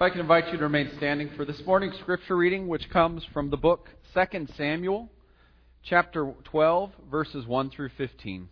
If I can invite you to remain standing for this morning's scripture reading, which comes from the book 2 Samuel, chapter 12, verses 1 through 15.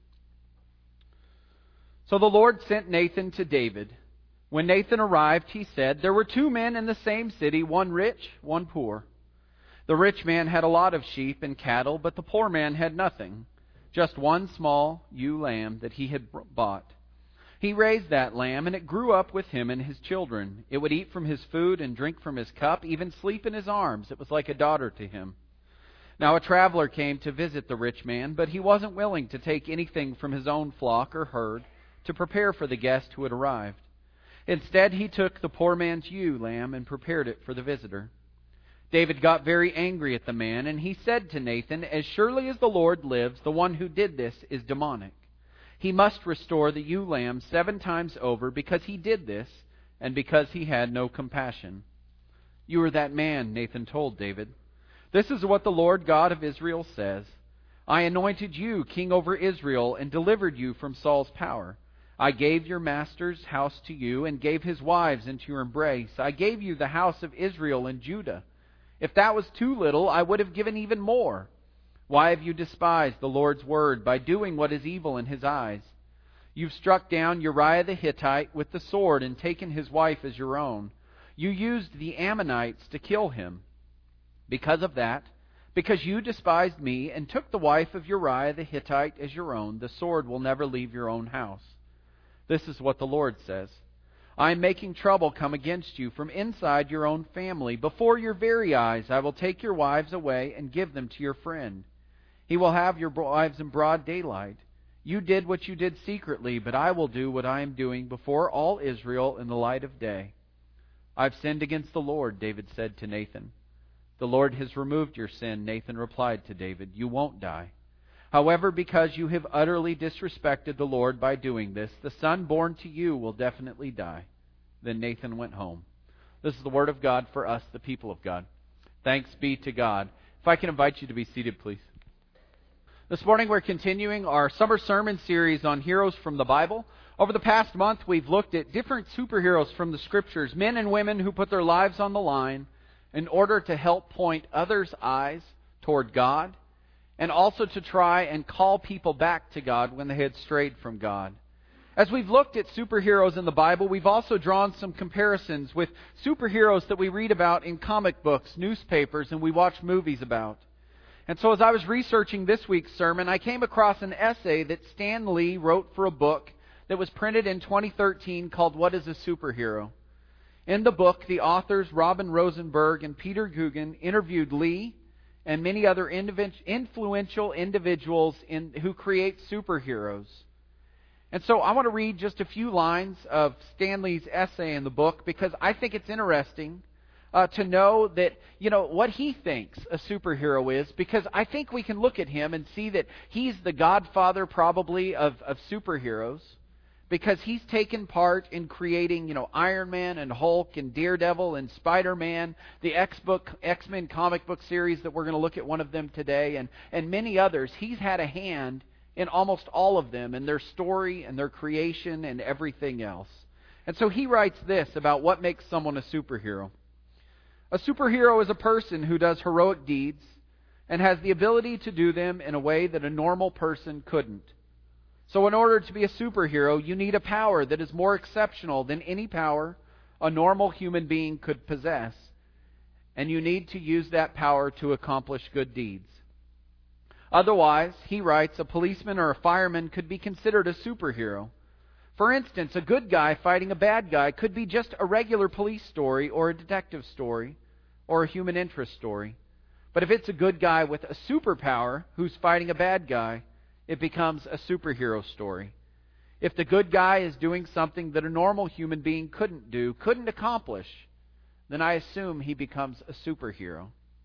So the Lord sent Nathan to David. When Nathan arrived, he said, "There were two men in the same city, one rich, one poor. The rich man had a lot of sheep and cattle, but the poor man had nothing, just one small ewe lamb that he had bought. He raised that lamb, and it grew up with him and his children. It would eat from his food and drink from his cup, even sleep in his arms. It was like a daughter to him. Now a traveler came to visit the rich man, but he wasn't willing to take anything from his own flock or herd to prepare for the guest who had arrived. Instead, he took the poor man's ewe lamb and prepared it for the visitor. David got very angry at the man, and he said to Nathan, 'As surely as the Lord lives, the one who did this is demonic. He must restore the ewe lamb 7 times over because he did this and because he had no compassion.' 'You are that man,' Nathan told David. 'This is what the Lord God of Israel says. I anointed you king over Israel and delivered you from Saul's power. I gave your master's house to you and gave his wives into your embrace. I gave you the house of Israel and Judah. If that was too little, I would have given even more. Why have you despised the Lord's word by doing what is evil in his eyes? You've struck down Uriah the Hittite with the sword and taken his wife as your own. You used the Ammonites to kill him. Because of that, because you despised me and took the wife of Uriah the Hittite as your own, the sword will never leave your own house. This is what the Lord says. I am making trouble come against you from inside your own family. Before your very eyes I will take your wives away and give them to your friend. He will have your wives in broad daylight. You did what you did secretly, but I will do what I am doing before all Israel in the light of day.' 'I've sinned against the Lord,' David said to Nathan. 'The Lord has removed your sin,' Nathan replied to David. 'You won't die. However, because you have utterly disrespected the Lord by doing this, the son born to you will definitely die.' Then Nathan went home." This is the word of God for us, the people of God. Thanks be to God. If I can invite you to be seated, please. This morning we're continuing our summer sermon series on heroes from the Bible. Over the past month we've looked at different superheroes from the Scriptures, men and women who put their lives on the line in order to help point others' eyes toward God and also to try and call people back to God when they had strayed from God. As we've looked at superheroes in the Bible, we've also drawn some comparisons with superheroes that we read about in comic books, newspapers, and we watch movies about. And so as I was researching this week's sermon, I came across an essay that Stan Lee wrote for a book that was printed in 2013 called What is a Superhero? In the book, the authors Robin Rosenberg and Peter Coogan interviewed Lee and many other influential individuals who create superheroes. And so I want to read just a few lines of Stan Lee's essay in the book because I think it's interesting to know that, what he thinks a superhero is, because I think we can look at him and see that he's the godfather probably of superheroes, because he's taken part in creating, Iron Man and Hulk and Daredevil and Spider-Man, the X-Men comic book series that we're going to look at one of them today, and many others. He's had a hand in almost all of them, and their story and their creation and everything else. And so he writes this about what makes someone a superhero. A superhero is a person who does heroic deeds and has the ability to do them in a way that a normal person couldn't. So in order to be a superhero, you need a power that is more exceptional than any power a normal human being could possess. And you need to use that power to accomplish good deeds. Otherwise, he writes, a policeman or a fireman could be considered a superhero. For instance, a good guy fighting a bad guy could be just a regular police story or a detective story or a human interest story. But if it's a good guy with a superpower who's fighting a bad guy, it becomes a superhero story. If the good guy is doing something that a normal human being couldn't accomplish, then I assume he becomes a superhero.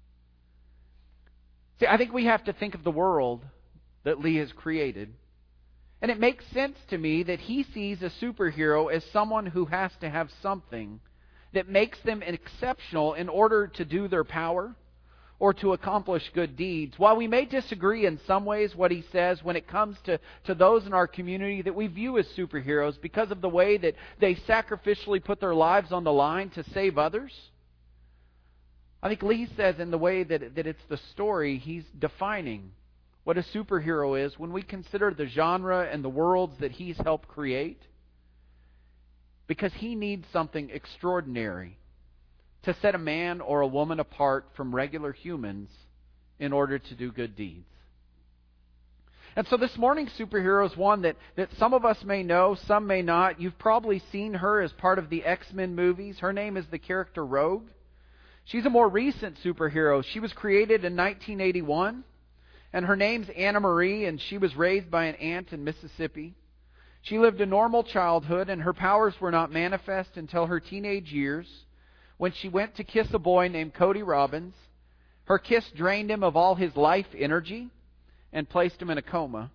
See, I think we have to think of the world that Lee has created. And it makes sense to me that he sees a superhero as someone who has to have something that makes them exceptional in order to do their power, or to accomplish good deeds. While we may disagree in some ways what he says when it comes to those in our community that we view as superheroes because of the way that they sacrificially put their lives on the line to save others, I think Lee says in the way that it's the story, he's defining what a superhero is when we consider the genre and the worlds that he's helped create, because he needs something extraordinary to set a man or a woman apart from regular humans in order to do good deeds. And so this morning's superhero is one that some of us may know, some may not. You've probably seen her as part of the X-Men movies. Her name is the character Rogue. She's a more recent superhero. She was created in 1981, and her name's Anna Marie, and she was raised by an aunt in Mississippi. She lived a normal childhood, and her powers were not manifest until her teenage years, when she went to kiss a boy named Cody Robbins. Her kiss drained him of all his life energy and placed him in a coma.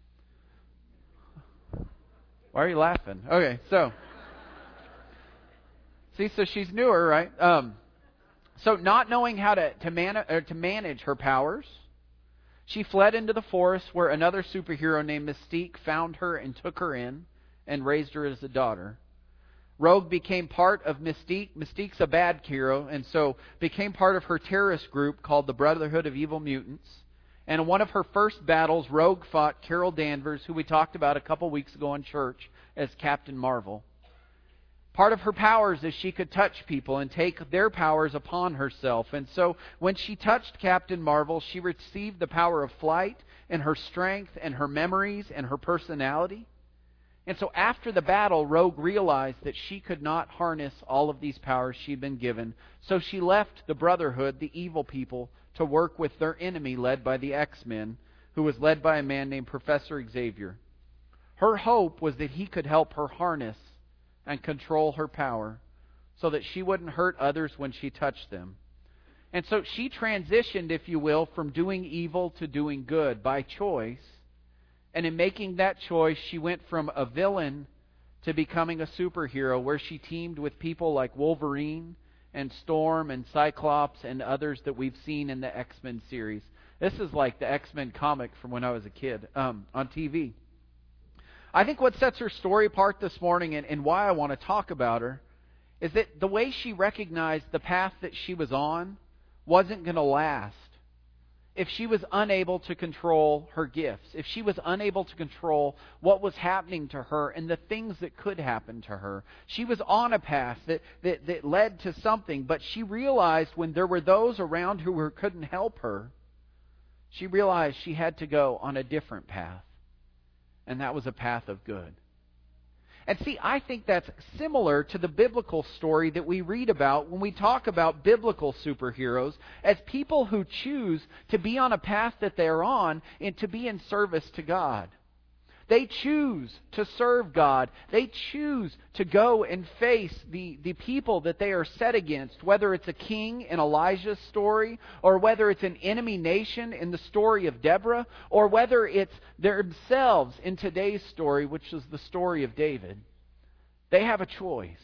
Why are you laughing? Okay, so she's newer, right? So not knowing how to manage her powers, she fled into the forest where another superhero named Mystique found her and took her in and raised her as a daughter. Rogue became part of Mystique. Mystique's a bad hero, and so became part of her terrorist group called the Brotherhood of Evil Mutants. And in one of her first battles, Rogue fought Carol Danvers, who we talked about a couple weeks ago in church, as Captain Marvel. Part of her powers is she could touch people and take their powers upon herself. And so when she touched Captain Marvel, she received the power of flight and her strength and her memories and her personality. And so after the battle, Rogue realized that she could not harness all of these powers she'd been given. So she left the Brotherhood, the evil people, to work with their enemy led by the X-Men, who was led by a man named Professor Xavier. Her hope was that he could help her harness and control her power so that she wouldn't hurt others when she touched them. And so she transitioned, if you will, from doing evil to doing good by choice. And in making that choice, she went from a villain to becoming a superhero, where she teamed with people like Wolverine and Storm and Cyclops and others that we've seen in the X-Men series. This is like the X-Men comic from when I was a kid on TV. I think what sets her story apart this morning and why I want to talk about her is that the way she recognized the path that she was on wasn't going to last if she was unable to control her gifts, if she was unable to control what was happening to her and the things that could happen to her. She was on a path that led to something, but she realized when there were those around who couldn't help her, she realized she had to go on a different path, and that was a path of good. And see, I think that's similar to the biblical story that we read about when we talk about biblical superheroes as people who choose to be on a path that they're on and to be in service to God. They choose to serve God. They choose to go and face the people that they are set against, whether it's a king in Elijah's story, or whether it's an enemy nation in the story of Deborah, or whether it's themselves in today's story, which is the story of David. They have a choice.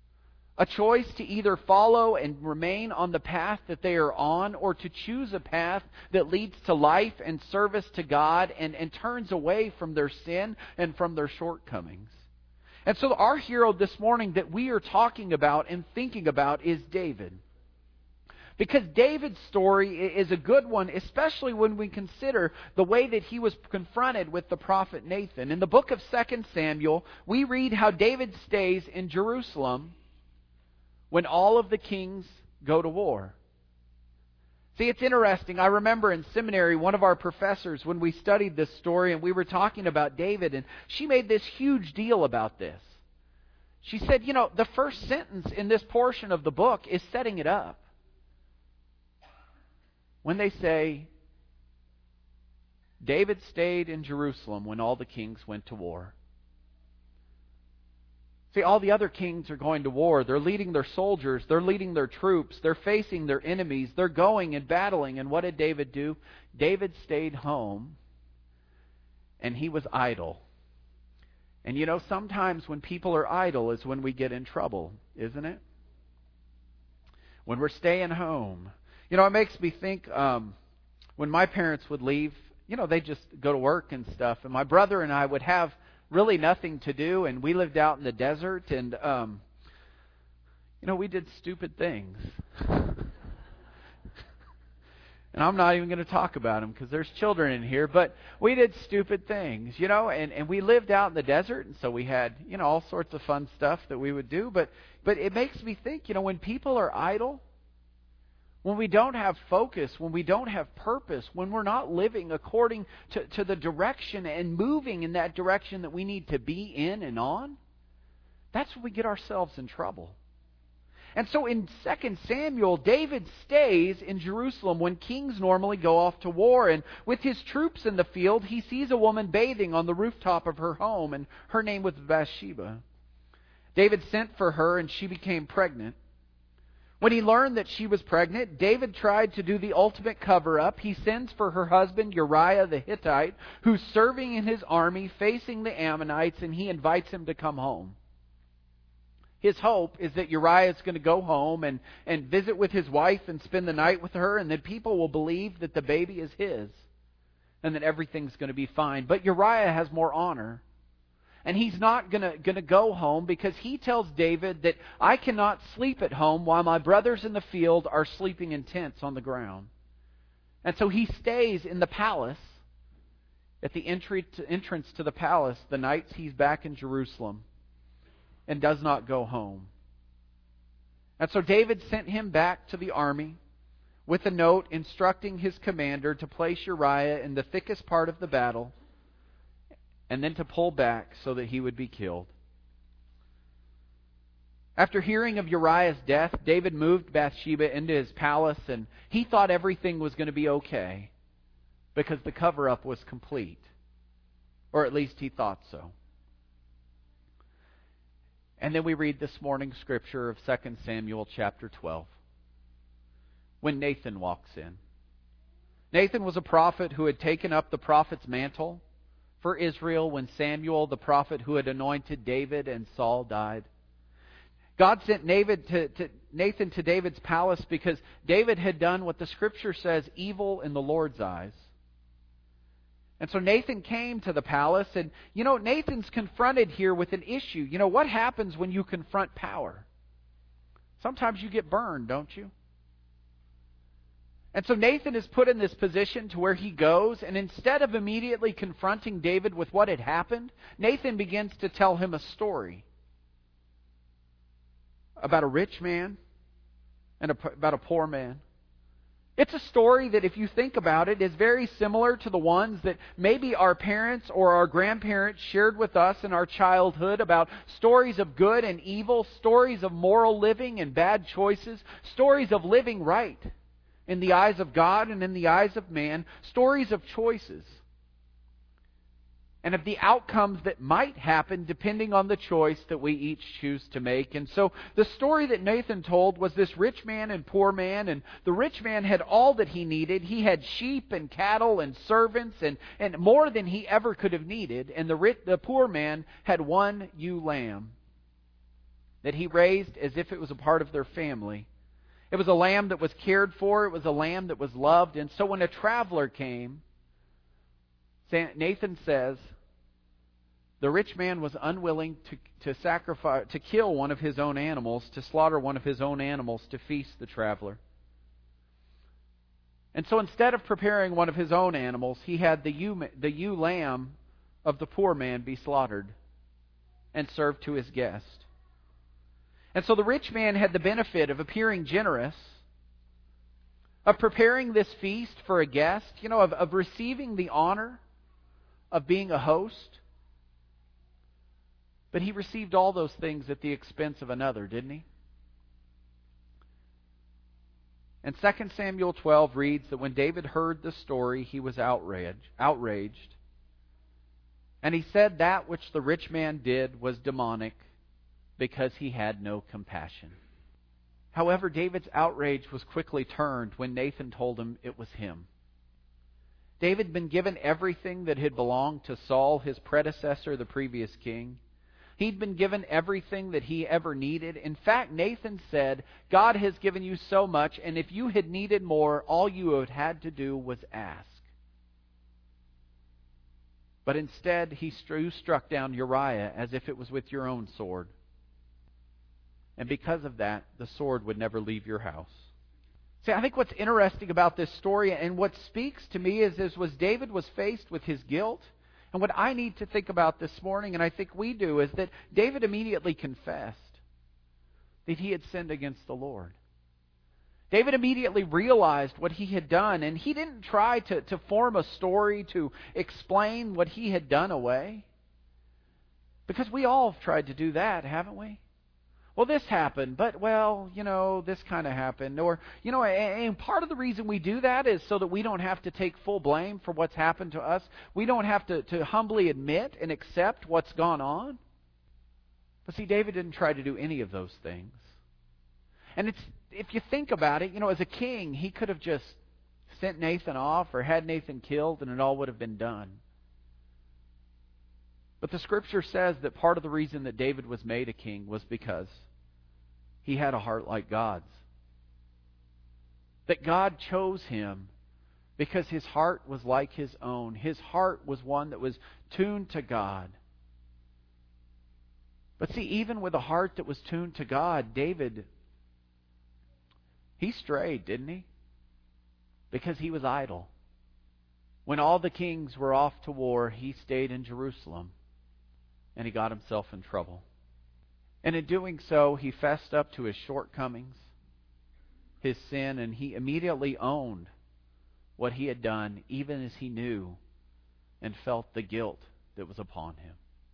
A choice to either follow and remain on the path that they are on, or to choose a path that leads to life and service to God and turns away from their sin and from their shortcomings. And so our hero this morning that we are talking about and thinking about is David. Because David's story is a good one, especially when we consider the way that he was confronted with the prophet Nathan. In the book of 2 Samuel, we read how David stays in Jerusalem when all of the kings go to war. See, it's interesting. I remember in seminary, one of our professors, when we studied this story and we were talking about David, and she made this huge deal about this. She said, the first sentence in this portion of the book is setting it up. When they say, David stayed in Jerusalem when all the kings went to war. See, all the other kings are going to war. They're leading their soldiers. They're leading their troops. They're facing their enemies. They're going and battling. And what did David do? David stayed home, and he was idle. And sometimes when people are idle is when we get in trouble, isn't it? When we're staying home. It makes me think when my parents would leave, they just go to work and stuff. And my brother and I would have really nothing to do, and we lived out in the desert, and we did stupid things. And I'm not even going to talk about them because there's children in here, but we did stupid things, and we lived out in the desert, and so we had, all sorts of fun stuff that we would do. But it makes me think, when people are idle, when we don't have focus, when we don't have purpose, when we're not living according to the direction and moving in that direction that we need to be in and on, that's when we get ourselves in trouble. And so in 2 Samuel, David stays in Jerusalem when kings normally go off to war. And with his troops in the field, he sees a woman bathing on the rooftop of her home, and her name was Bathsheba. David sent for her, and she became pregnant. When he learned that she was pregnant, David tried to do the ultimate cover-up. He sends for her husband, Uriah the Hittite, who's serving in his army facing the Ammonites, and he invites him to come home. His hope is that Uriah is going to go home and visit with his wife and spend the night with her, and that people will believe that the baby is his and that everything's going to be fine. But Uriah has more honor. And he's not going to go home because he tells David that I cannot sleep at home while my brothers in the field are sleeping in tents on the ground. And so he stays in the palace at the entrance to the palace the nights he's back in Jerusalem and does not go home. And so David sent him back to the army with a note instructing his commander to place Uriah in the thickest part of the battle and then to pull back so that he would be killed. After hearing of Uriah's death, David moved Bathsheba into his palace, and he thought everything was going to be okay because the cover-up was complete. Or at least he thought so. And then we read this morning's scripture of 2 Samuel chapter 12, when Nathan walks in. Nathan was a prophet who had taken up the prophet's mantle for Israel when Samuel, the prophet who had anointed David and Saul, died. God sent Nathan to David's palace because David had done what the Scripture says, evil in the Lord's eyes. And so Nathan came to the palace, and Nathan's confronted here with an issue. What happens when you confront power? Sometimes you get burned, don't you? And so Nathan is put in this position to where he goes, and instead of immediately confronting David with what had happened, Nathan begins to tell him a story about a rich man and about a poor man. It's a story that, if you think about it, is very similar to the ones that maybe our parents or our grandparents shared with us in our childhood about stories of good and evil, stories of moral living and bad choices, stories of living right in the eyes of God and in the eyes of man, stories of choices and of the outcomes that might happen depending on the choice that we each choose to make. And so the story that Nathan told was this rich man and poor man, and the rich man had all that he needed. He had sheep and cattle and servants and more than he ever could have needed. And the poor man had one ewe lamb that he raised as if it was a part of their family. It was a lamb that was cared for. It was a lamb that was loved. And so when a traveler came, Nathan says, the rich man was unwilling to kill one of his own animals, to slaughter one of his own animals to feast the traveler. And so instead of preparing one of his own animals, he had the ewe lamb of the poor man be slaughtered and served to his guest. And so the rich man had the benefit of appearing generous, of preparing this feast for a guest, of receiving the honor of being a host. But he received all those things at the expense of another, didn't he? And 2 Samuel 12 reads that when David heard the story, he was outraged. And he said that which the rich man did was demonic, because he had no compassion. However, David's outrage was quickly turned when Nathan told him it was him. David had been given everything that had belonged to Saul, his predecessor, the previous king. He'd been given everything that he ever needed. In fact, Nathan said, God has given you so much, and if you had needed more, all you had had to do was ask. But instead, he struck down Uriah as if it was with your own sword. And because of that, the sword would never leave your house. See, I think what's interesting about this story and what speaks to me is was David was faced with his guilt. And what I need to think about this morning, and I think we do, is that David immediately confessed that he had sinned against the Lord. David immediately realized what he had done, and he didn't try to form a story to explain what he had done away. Because we all have tried to do that, haven't we? Well, this happened, but, this kind of happened. Or, and part of the reason we do that is so that we don't have to take full blame for what's happened to us. We don't have to humbly admit and accept what's gone on. But see, David didn't try to do any of those things. And if you think about it, as a king, he could have just sent Nathan off or had Nathan killed and it all would have been done. But the Scripture says that part of the reason that David was made a king was because he had a heart like God's. That God chose him because his heart was like his own. His heart was one that was tuned to God. But see, even with a heart that was tuned to God, David, he strayed, didn't he? Because he was idle. When all the kings were off to war, he stayed in Jerusalem. And he got himself in trouble. And in doing so, he fessed up to his shortcomings, his sin, and he immediately owned what he had done, even as he knew and felt the guilt that was upon him.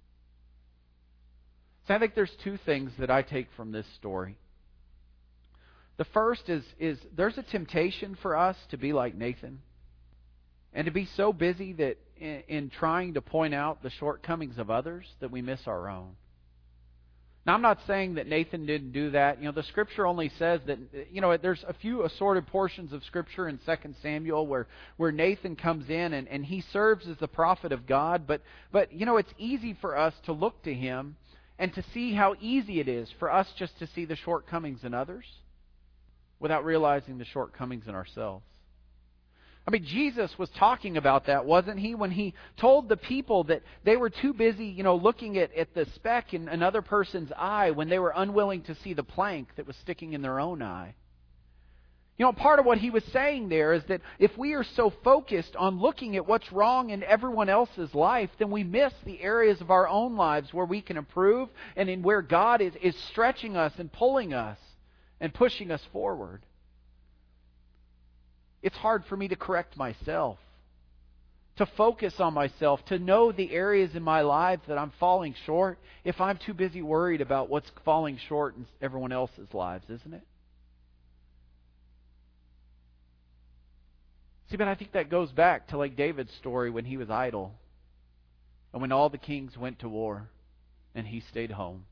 So I think there's two things that I take from this story. The first is there's a temptation for us to be like Nathan and to be so busy that in trying to point out the shortcomings of others that we miss our own. Now, I'm not saying that Nathan didn't do that. The Scripture only says that, there's a few assorted portions of Scripture in 2 Samuel where Nathan comes in and he serves as the prophet of God. But it's easy for us to look to him and to see how easy it is for us just to see the shortcomings in others without realizing the shortcomings in ourselves. I mean, Jesus was talking about that, wasn't he? When he told the people that they were too busy, looking at the speck in another person's eye when they were unwilling to see the plank that was sticking in their own eye. Part of what he was saying there is that if we are so focused on looking at what's wrong in everyone else's life, then we miss the areas of our own lives where we can improve and in where God is stretching us and pulling us and pushing us forward. It's hard for me to correct myself, to focus on myself, to know the areas in my life that I'm falling short if I'm too busy worried about what's falling short in everyone else's lives, isn't it? See, but I think that goes back to like David's story when he was idle and when all the kings went to war and he stayed home.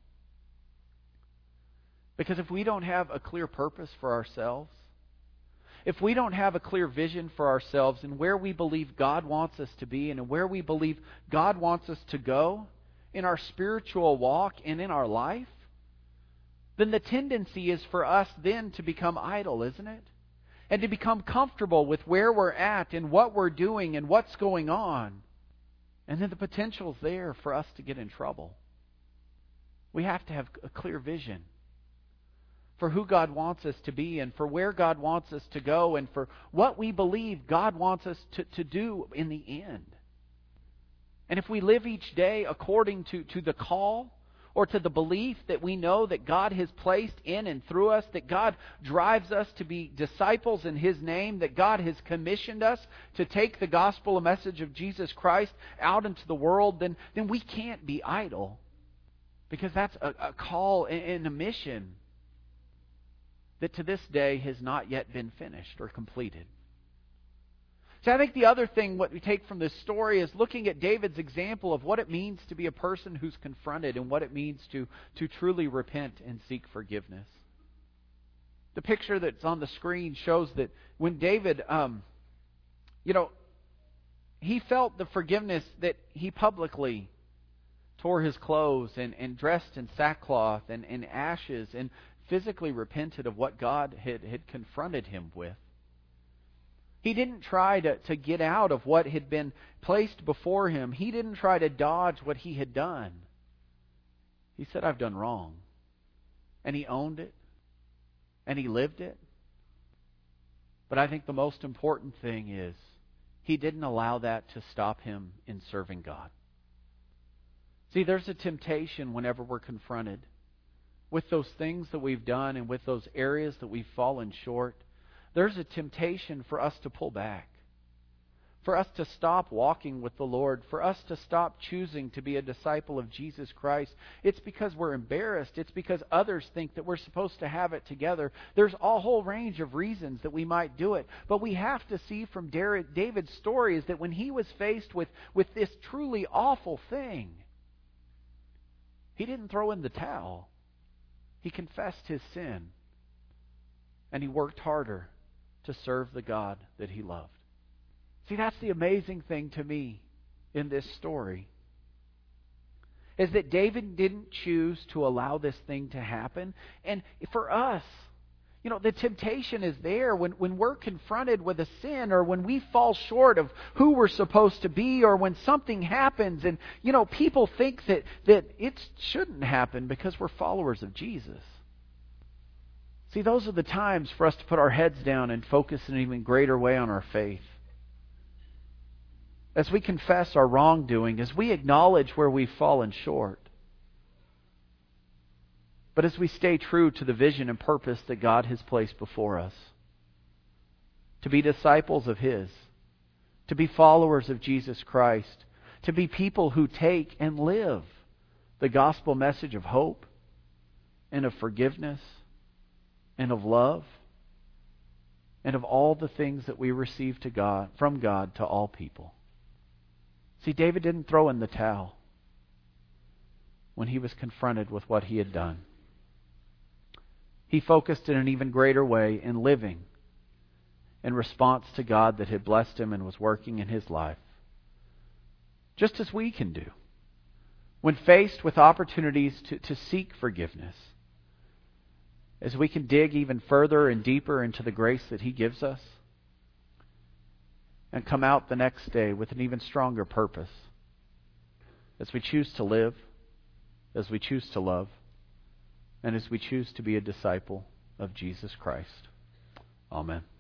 Because if we don't have a clear purpose for ourselves, if we don't have a clear vision for ourselves and where we believe God wants us to be and where we believe God wants us to go in our spiritual walk and in our life, then the tendency is for us then to become idle, isn't it? And to become comfortable with where we're at and what we're doing and what's going on. And then the potential's there for us to get in trouble. We have to have a clear vision for who God wants us to be and for where God wants us to go and for what we believe God wants us to do in the end. And if we live each day according to the call or to the belief that we know that God has placed in and through us, that God drives us to be disciples in His name, that God has commissioned us to take the gospel, a message of Jesus Christ, out into the world, then we can't be idle. Because that's a call and a mission that to this day has not yet been finished or completed. So I think the other thing, what we take from this story, is looking at David's example of what it means to be a person who's confronted and what it means to truly repent and seek forgiveness. The picture that's on the screen shows that when David, he felt the forgiveness that he publicly tore his clothes and dressed in sackcloth and in ashes and physically repented of what God had confronted him with. He didn't try to get out of what had been placed before him. He didn't try to dodge what he had done. He said, I've done wrong. And he owned it. And he lived it. But I think the most important thing is he didn't allow that to stop him in serving God. See, there's a temptation whenever we're confronted with those things that we've done and with those areas that we've fallen short. There's a temptation for us to pull back, for us to stop walking with the Lord, for us to stop choosing to be a disciple of Jesus Christ. It's because we're embarrassed. It's because others think that we're supposed to have it together. There's a whole range of reasons that we might do it. But we have to see from David's story is that when he was faced with this truly awful thing, he didn't throw in the towel. He confessed his sin. And he worked harder to serve the God that he loved. See, that's the amazing thing to me in this story, is that David didn't choose to allow this thing to happen. And for us, the temptation is there when we're confronted with a sin, or when we fall short of who we're supposed to be, or when something happens and, people think that it shouldn't happen because we're followers of Jesus. See, those are the times for us to put our heads down and focus in an even greater way on our faith. As we confess our wrongdoing, as we acknowledge where we've fallen short. But as we stay true to the vision and purpose that God has placed before us. To be disciples of His. To be followers of Jesus Christ. To be people who take and live the gospel message of hope and of forgiveness and of love, and of all the things that we receive from God to all people. See, David didn't throw in the towel when he was confronted with what he had done. He focused in an even greater way in living in response to God that had blessed him and was working in his life. Just as we can do when faced with opportunities to seek forgiveness. As we can dig even further and deeper into the grace that He gives us, and come out the next day with an even stronger purpose, as we choose to live, as we choose to love, and as we choose to be a disciple of Jesus Christ. Amen.